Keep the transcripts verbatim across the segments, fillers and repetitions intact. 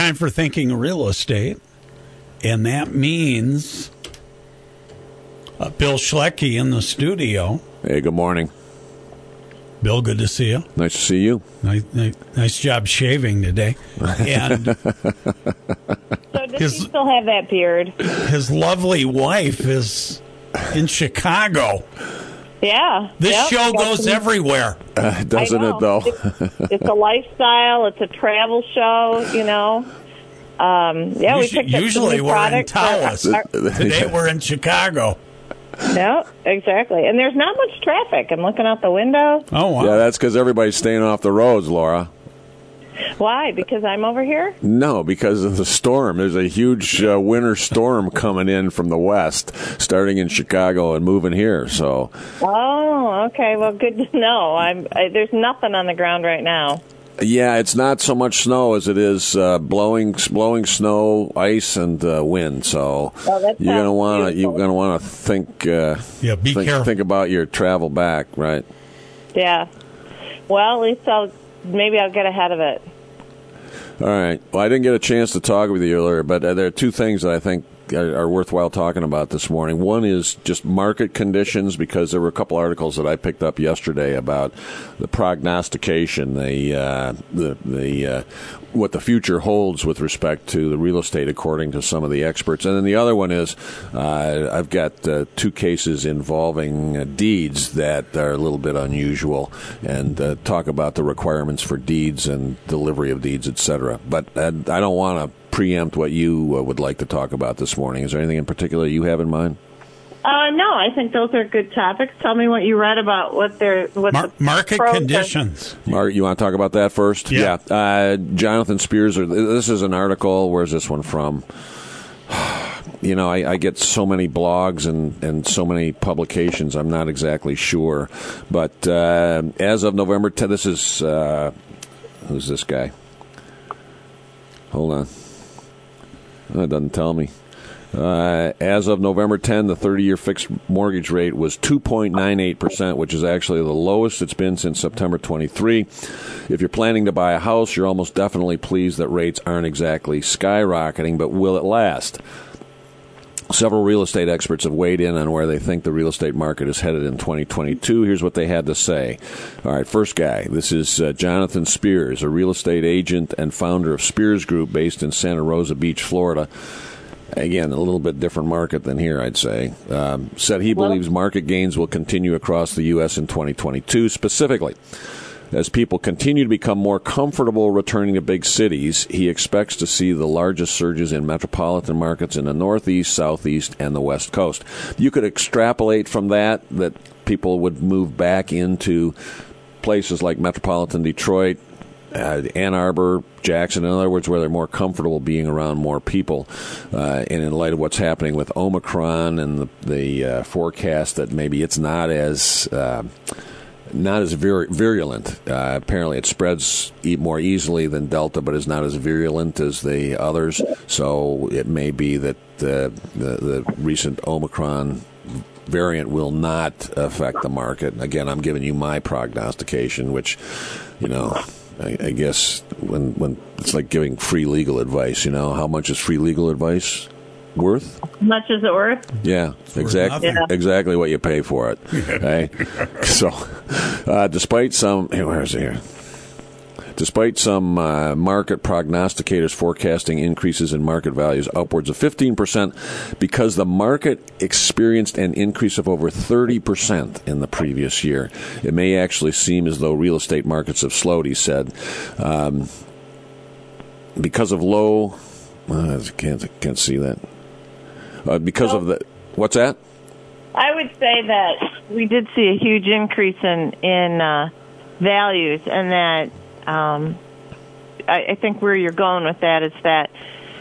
time for Thinking Real Estate, and that means uh, Bill Schlecke in the studio. Hey, good morning. Bill, good to see you. Nice to see you. Nice, nice, nice job shaving today. And So does His- he still have that beard? his lovely wife is in Chicago. Yeah. This Yep. show Got goes some- everywhere. Uh, doesn't I it, know. though? It's, it's a lifestyle. It's a travel show, you know. Um, yeah, we Usually, picked up some usually new we're in products. Taos. Our- our- Today we're in Chicago. No, exactly. And there's not much traffic. I'm looking out the window. Oh, wow. Yeah, that's because everybody's staying off the roads, Laura. Why? Because I'm over here? No, because of the storm. There's a huge uh, winter storm coming in from the west, starting in Chicago and moving here. So, Oh, okay. Well, good to know. I'm, I, there's nothing on the ground right now. yeah, it's not so much snow as it is uh, blowing, blowing snow, ice, and uh, wind. So Oh, that you're gonna sounds want to beautiful. you're gonna want to think. Uh, Yeah, be think, careful. Think about your travel back, right? Yeah. Well, at least I'll maybe I'll get ahead of it. All right. Well, I didn't get a chance to talk with you earlier, but uh, there are two things that I think are, are worthwhile talking about this morning. One is just market conditions, because there were a couple articles that I picked up yesterday about the prognostication, the uh, the the uh, what the future holds with respect to the real estate, according to some of the experts. And then the other one is uh, I've got uh, two cases involving uh, deeds that are a little bit unusual, and uh, talk about the requirements for deeds and delivery of deeds, et cetera. But uh, I don't want to preempt what you uh, would like to talk about this morning. Is there anything in particular you have in mind? Uh, no, I think those are good topics. Tell me what you read about what they're what Mar- the market pros are. conditions. Mark, you want to talk about that first? Yeah. Uh, Jonathan Spears, this is an article. Where's this one from? You know, I, I get so many blogs and, and so many publications, I'm not exactly sure. But uh, as of November tenth, this is, uh, who's this guy? Hold on. Oh, it doesn't tell me. Uh, as of November tenth, the thirty-year fixed mortgage rate was two point nine eight percent, which is actually the lowest it's been since September twenty-third. If you're planning to buy a house, you're almost definitely pleased that rates aren't exactly skyrocketing, but will it last? Several real estate experts have weighed in on where they think the real estate market is headed in twenty twenty-two. Here's what they had to say. All right, first guy. This is uh, Jonathan Spears, a real estate agent and founder of Spears Group based in Santa Rosa Beach, Florida. Again, a little bit different market than here, I'd say. Um, said he believes market gains will continue across the U S in twenty twenty-two. Specifically, as people continue to become more comfortable returning to big cities, he expects to see the largest surges in metropolitan markets in the Northeast, Southeast, and the West Coast. You could extrapolate from that that people would move back into places like metropolitan Detroit, uh, Ann Arbor, Jackson, in other words, where they're more comfortable being around more people. Uh, and in light of what's happening with Omicron and the, the uh, forecast that maybe it's not as... Uh, Not as vir- virulent. Uh, apparently, it spreads e- more easily than Delta, but is not as virulent as the others. So it may be that the, the, the recent Omicron variant will not affect the market. Again, I'm giving you my prognostication, which, you know, I, I guess when when it's like giving free legal advice. You know, how much is free legal advice worth? How much is it worth? Yeah, exactly. nothing. Exactly what you pay for it. Okay? So, uh, despite some, hey, where is it here? Despite some uh, market prognosticators forecasting increases in market values upwards of fifteen percent, because the market experienced an increase of over thirty percent in the previous year, it may actually seem as though real estate markets have slowed, he said. Um, because of low, uh, I can't, I can't see that. Uh, because of the, what's that? I would say that we did see a huge increase in in uh, values, and that um, I, I think where you're going with that is that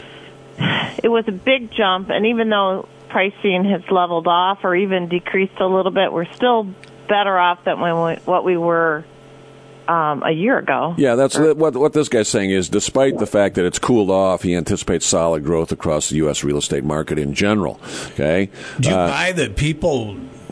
it was a big jump, and even though pricing has leveled off or even decreased a little bit, we're still better off than when we, what we were um, a year ago. Yeah, that's what what this guy's saying is, despite the fact that it's cooled off, he anticipates solid growth across the U S real estate market in general. Okay, Do you uh, buy that people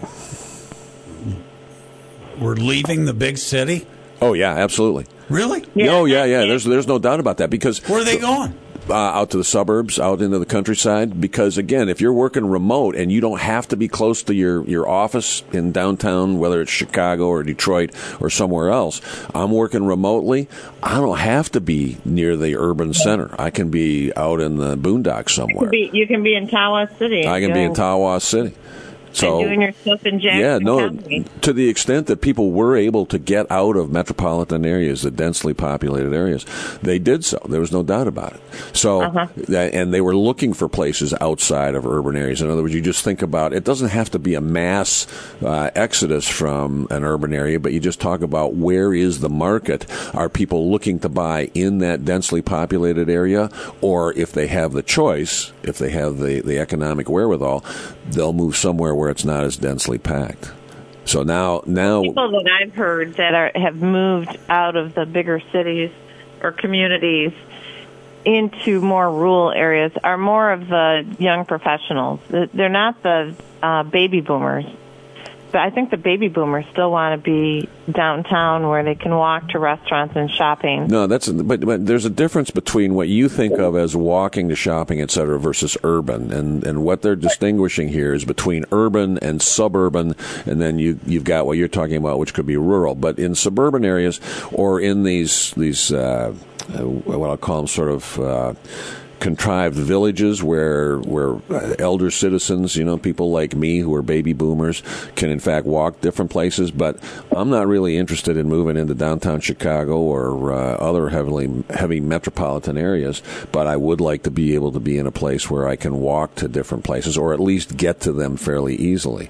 were leaving the big city? oh yeah, absolutely. Really? Yeah. Oh yeah, yeah. There's there's no doubt about that, because Where are they going? uh, out to the suburbs, out into the countryside, because again, if you're working remote and you don't have to be close to your, your office in downtown, whether it's Chicago or Detroit or somewhere else, I'm working remotely. I don't have to be near the urban center. I can be out in the boondocks somewhere. You can be, you can be in Tawas City. I can be in Tawas City. So, and doing your stuff in Jackson yeah, no, County. To the extent that people were able to get out of metropolitan areas, the densely populated areas, they did so. There was no doubt about it. So, uh-huh. and they were looking for places outside of urban areas. In other words, you just think about, it doesn't have to be a mass uh, exodus from an urban area, but you just talk about where is the market? Are people looking to buy in that densely populated area? Or if they have the choice, if they have the, the economic wherewithal, they'll move somewhere where it's not as densely packed. So now, now people that I've heard that are, have moved out of the bigger cities or communities into more rural areas are more of the young professionals. They're not the uh, baby boomers. But I think the baby boomers still want to be downtown where they can walk to restaurants and shopping. No, that's but, but there's a difference between what you think of as walking to shopping, et cetera, versus urban, and and what they're distinguishing here is between urban and suburban, and then you you've got what you're talking about, which could be rural. But in suburban areas or in these these uh, what I'll call them sort of. Uh, contrived villages where where elder citizens, you know, people like me who are baby boomers, can in fact walk different places. But I'm not really interested in moving into downtown Chicago or uh, other heavily heavy metropolitan areas. But I would like to be able to be in a place where I can walk to different places, or at least get to them fairly easily.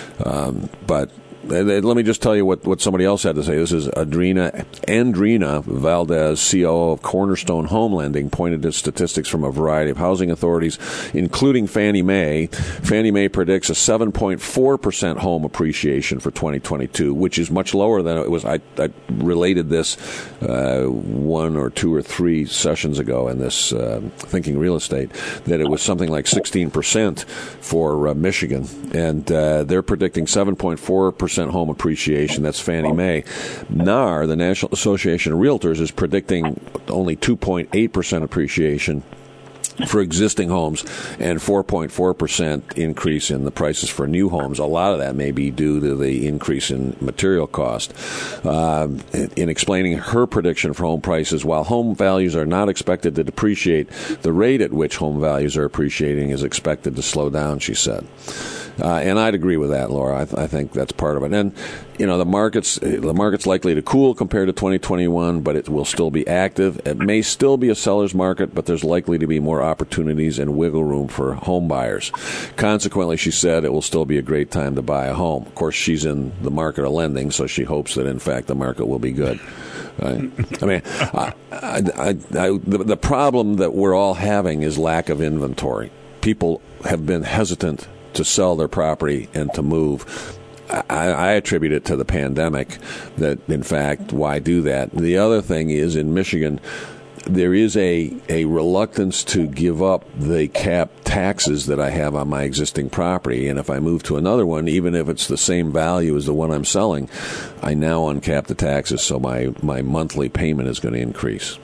Um, but. Let me just tell you what, what somebody else had to say. This is Adrina Andrina Valdez, C O O of Cornerstone Home Lending, pointed to statistics from a variety of housing authorities, including Fannie Mae. Fannie Mae predicts a seven point four percent home appreciation for twenty twenty-two, which is much lower than it was. I, I related this uh, one or two or three sessions ago in this uh, Thinking Real Estate, that it was something like sixteen percent for uh, Michigan. And uh, they're predicting seven point four percent home appreciation. That's Fannie Mae. N A R, the National Association of Realtors, is predicting only two point eight percent appreciation for existing homes and four point four percent increase in the prices for new homes. A lot of that may be due to the increase in material cost. Uh, in explaining her prediction for home prices, while home values are not expected to depreciate, the rate at which home values are appreciating is expected to slow down, she said. Uh, and I'd agree with that, Laura. I, th- I think that's part of it. And, you know, the market's the market's likely to cool compared to twenty twenty-one, but it will still be active. It may still be a seller's market, but there's likely to be more opportunities and wiggle room for home buyers. Consequently, she said it will still be a great time to buy a home. Of course, she's in the market of lending, so she hopes that, in fact, the market will be good. Right. I mean, I, I, I, I, the, the problem that we're all having is lack of inventory. People have been hesitant to sell their property and to move. I, I attribute it to the pandemic, that, in fact, why do that? The other thing is, in Michigan, there is a, a reluctance to give up the cap taxes that I have on my existing property. And if I move to another one, even if it's the same value as the one I'm selling, I now uncap the taxes, so my, my monthly payment is going to increase.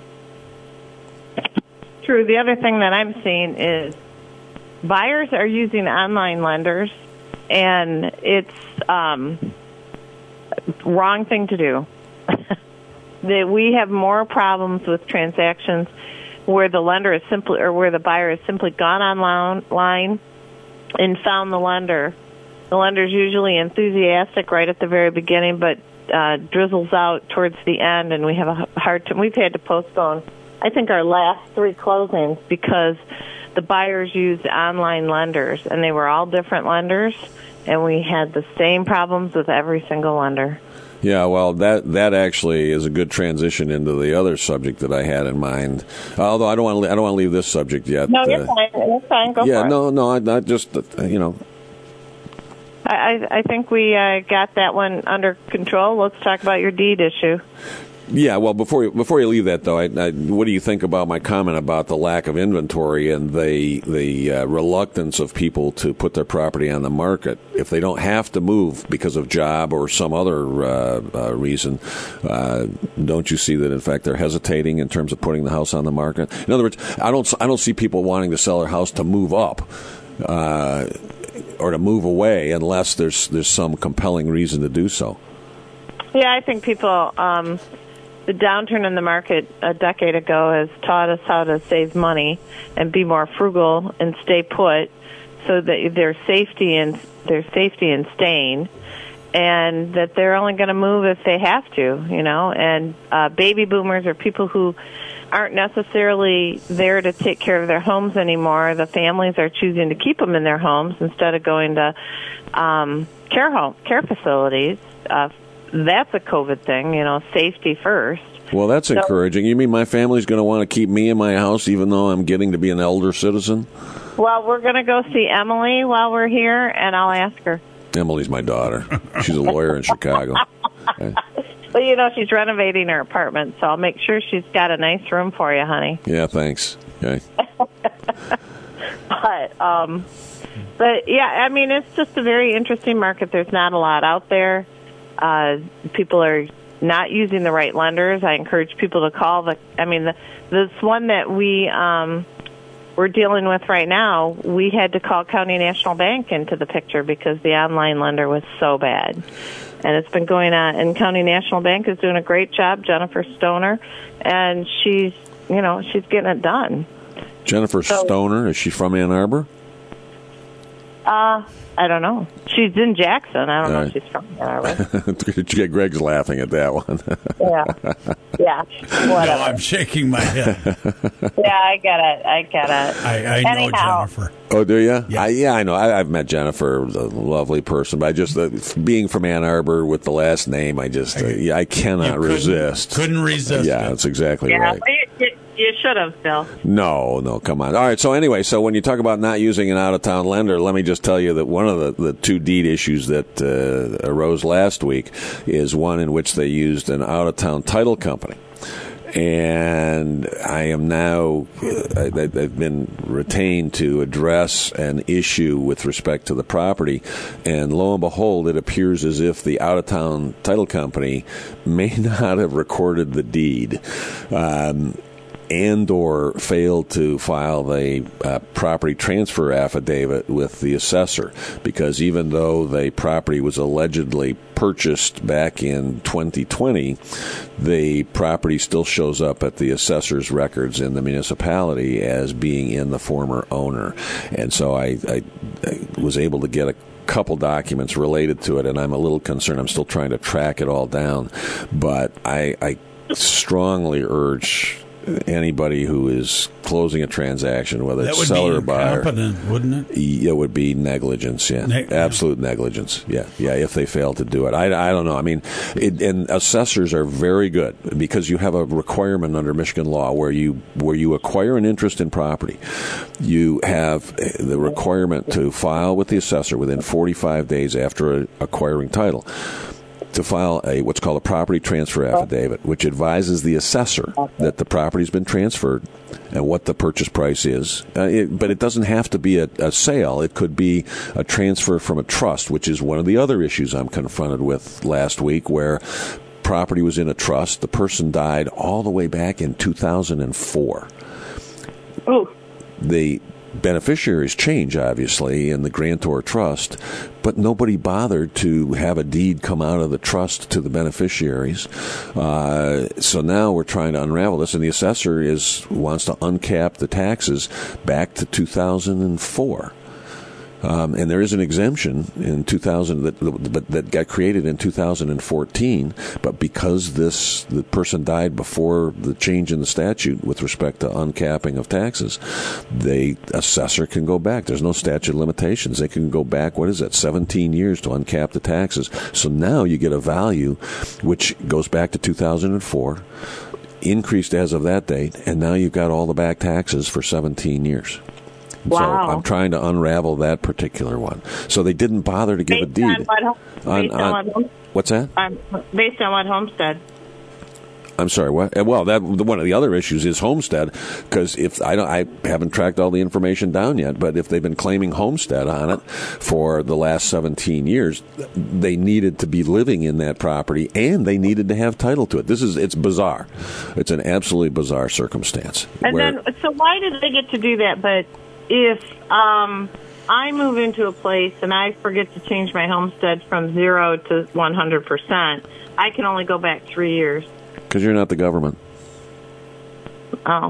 True. The other thing that I'm seeing is buyers are using online lenders, and it's um, wrong thing to do. That we have more problems with transactions where the lender is simply, or where the buyer has simply gone online and found the lender. The lender's usually enthusiastic right at the very beginning, but uh, drizzles out towards the end, and we have a hard time. We've had to postpone, I think, our last three closings because the buyers used online lenders, and they were all different lenders, and we had the same problems with every single lender. Yeah, well, that that actually is a good transition into the other subject that I had in mind. Although I don't want to, I don't want to leave this subject yet. No, you're uh, fine. You're fine. Go yeah, for it. no, no, I, I just, uh, you know. I I think we uh, got that one under control. Let's talk about your deed issue. Yeah, well, before you, before you leave that, though, I, I, what do you think about my comment about the lack of inventory and the the uh, reluctance of people to put their property on the market if they don't have to move because of job or some other uh, uh, reason? Uh, don't you see that, in fact, they're hesitating in terms of putting the house on the market? In other words, I don't I don't see people wanting to sell their house to move up uh, or to move away unless there's there's some compelling reason to do so. Yeah, I think people. Um, The downturn in the market a decade ago has taught us how to save money and be more frugal and stay put, so that there's safety in there's safety in staying, and that they're only going to move if they have to, you know. And uh, baby boomers are people who aren't necessarily there to take care of their homes anymore. The families are choosing to keep them in their homes instead of going to um, care home care facilities. Uh, That's a COVID thing, you know, safety first. Well, that's so, encouraging. You mean my family's going to want to keep me in my house even though I'm getting to be an elder citizen? Well, we're going to go see Emily while we're here, and I'll ask her. Emily's my daughter. She's a lawyer in Chicago. Okay. Well, you know, she's renovating her apartment, so I'll make sure she's got a nice room for you, honey. Yeah, thanks. Okay. but, um, but, yeah, I mean, it's just a very interesting market. There's not a lot out there. Uh, people are not using the right lenders. I encourage people to call the, I mean, the, this one that we, um, we're dealing with right now, we had to call County National Bank into the picture because the online lender was so bad. And it's been going on, and County National Bank is doing a great job, Jennifer Stoner, and she's, you know, she's getting it done. Jennifer so, Stoner, is she from Ann Arbor? Uh, I don't know. She's in Jackson. I don't All know right. if she's from Ann Arbor. Greg's laughing at that one. yeah. Yeah. Whatever. No, I'm shaking my head. yeah, I get it. I get it. I, I know Jennifer. Oh, do you? Yeah, I, yeah I know. I, I've met Jennifer, a lovely person, but I just, uh, being from Ann Arbor with the last name, I just, uh, yeah, I cannot couldn't, resist. Couldn't resist Yeah, it. that's exactly yeah, right. You, you should have, Bill. No, no, come on. All right, so anyway, so when you talk about not using an out-of-town lender, let me just tell you that one of the, the two deed issues that uh, arose last week is one in which they used an out-of-town title company. And I am now, uh, I've been retained to address an issue with respect to the property. And lo and behold, it appears as if the out-of-town title company may not have recorded the deed. Um, and or failed to file the uh, property transfer affidavit with the assessor, because even though the property was allegedly purchased back in twenty twenty, the property still shows up at the assessor's records in the municipality as being in the former owner. And so I, I, I was able to get a couple documents related to it, and I'm a little concerned. I'm still trying to track it all down. But I, I strongly urge anybody who is closing a transaction, whether that it's would seller or be buyer, incompetent, wouldn't it? It would be negligence, yeah, ne- absolute yeah. negligence, yeah, yeah. If they fail to do it, I, I don't know. I mean, it, and assessors are very good because you have a requirement under Michigan law where you where you acquire an interest in property, you have the requirement to file with the assessor within forty-five days after acquiring title, to file a what's called a property transfer affidavit, which advises the assessor that the property's been transferred and what the purchase price is. Uh, it, but it doesn't have to be a, a sale. It could be a transfer from a trust, which is one of the other issues I'm confronted with last week, where property was in a trust. The person died all the way back in two thousand four. Oh. The beneficiaries change, obviously, in the grantor trust, but nobody bothered to have a deed come out of the trust to the beneficiaries. Uh, so now we're trying to unravel this, and the assessor is wants to uncap the taxes back to two thousand four. Um, and there is an exemption in two thousand that, that, that got created in two thousand fourteen, but because this the person died before the change in the statute with respect to uncapping of taxes, the assessor can go back. There's no statute of limitations. They can go back, what is that, seventeen years to uncap the taxes. So now you get a value which goes back to two thousand four, increased as of that date, and now you've got all the back taxes for seventeen years. Wow. So I'm trying to unravel that particular one. So they didn't bother to give based a deed. On what, on, based on, on what, what's that? Um, based on what homestead? I'm sorry. What? Well, that one of the other issues is homestead, because if I don't, I haven't tracked all the information down yet. But if they've been claiming homestead on it for the last seventeen years, they needed to be living in that property and they needed to have title to it. This is it's bizarre. It's an absolutely bizarre circumstance. And where, then, so why did they get to do that? But if um, I move into a place and I forget to change my homestead from zero to one hundred percent, I can only go back three years. Because you're not the government. Oh.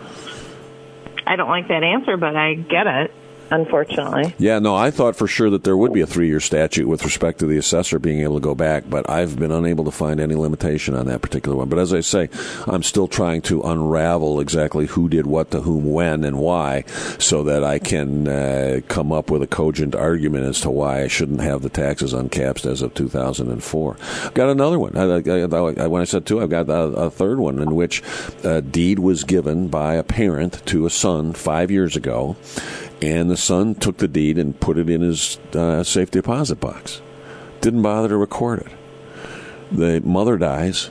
I don't like that answer, but I get it, unfortunately. Yeah, no, I thought for sure that there would be a three-year statute with respect to the assessor being able to go back, but I've been unable to find any limitation on that particular one. But as I say, I'm still trying to unravel exactly who did what to whom, when, and why, so that I can uh, come up with a cogent argument as to why I shouldn't have the taxes uncapped as of two thousand four. I've got another one. I, I, I, when I said two, I've got a, a third one in which a deed was given by a parent to a son five years ago, and the son took the deed and put it in his uh, safe deposit box. Didn't bother to record it. The mother dies.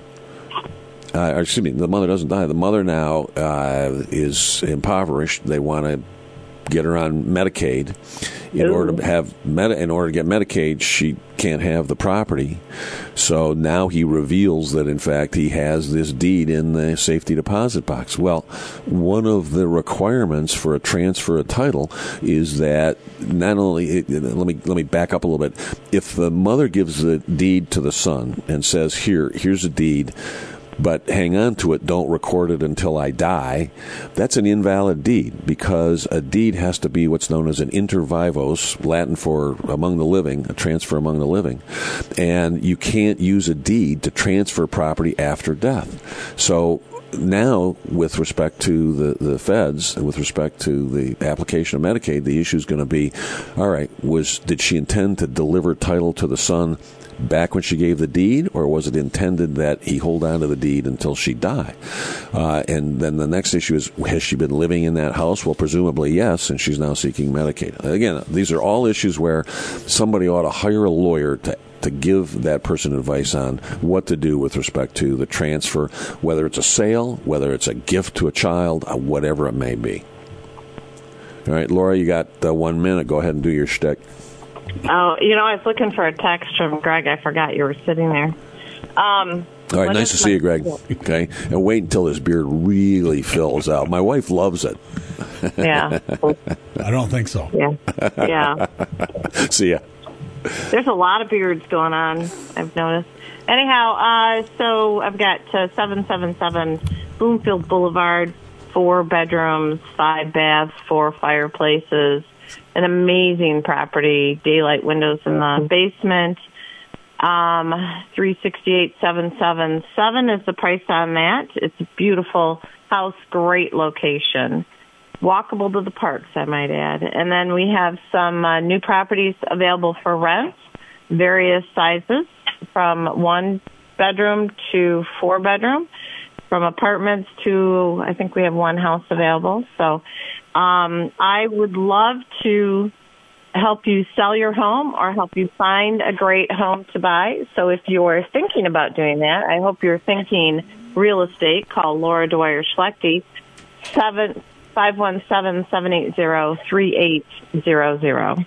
Uh, or excuse me, the mother doesn't die. The mother now uh, is impoverished. They want to get her on Medicaid. In Ooh. order to have Medi- in order to get Medicaid, she can't have the property. So now he reveals that, in fact, he has this deed in the safety deposit box. Well, one of the requirements for a transfer of title is that not only it, let me let me back up a little bit. If the mother gives the deed to the son and says, "Here, here's a deed, but hang on to it, don't record it until I die," that's an invalid deed, because a deed has to be what's known as an inter vivos, Latin for among the living, a transfer among the living. And you can't use a deed to transfer property after death. So now, with respect to the, the feds, and with respect to the application of Medicaid, the issue is going to be, all right, was did she intend to deliver title to the son back when she gave the deed, or was it intended that he hold on to the deed until she die? Uh, and then the next issue is, has she been living in that house? Well, presumably yes, and she's now seeking Medicaid. Again, these are all issues where somebody ought to hire a lawyer to to give that person advice on what to do with respect to the transfer, whether it's a sale, whether it's a gift to a child, uh, whatever it may be. All right, Laura, you got uh, one minute. Go ahead and do your shtick. Oh, you know, I was looking for a text from Greg. I forgot you were sitting there. Um, All right, nice to see you, Greg. Okay, and wait until his beard really fills out. My wife loves it. Yeah. I don't think so. Yeah. Yeah. See ya. There's a lot of beards going on, I've noticed. Anyhow, uh, so I've got uh, seven seven seven Bloomfield Boulevard, four bedrooms, five baths, four fireplaces, an amazing property, daylight windows in the basement. Um, three sixty-eight seven seven seven is the price on that. It's a beautiful house, great location. Walkable to the parks, I might add. And then we have some uh, new properties available for rent, various sizes, from one bedroom to four bedroom, from apartments to, I think we have one house available. So um, I would love to help you sell your home or help you find a great home to buy. So if you're thinking about doing that, I hope you're thinking real estate. Call Laura Dwyer Schlechte, seven five one seven, seven eight zero, three eight zero zero.